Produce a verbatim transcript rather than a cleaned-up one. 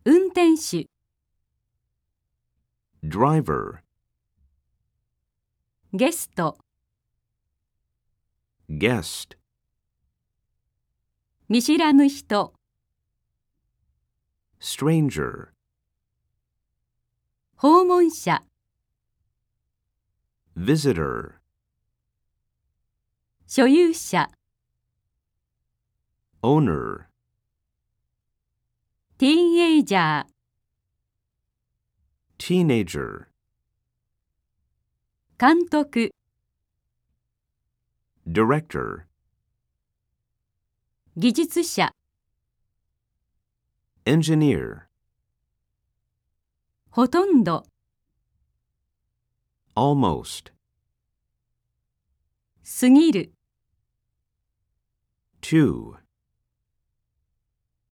運転手、 driver, ゲスト、 guest, 見知らぬ人、 stranger, 訪問者、 visitor, 所有者、 owner, ティーンエイジャー、 teenager, 監督、 director, 技術者、 engineer, ほとんど、 almost, 過ぎる、 to,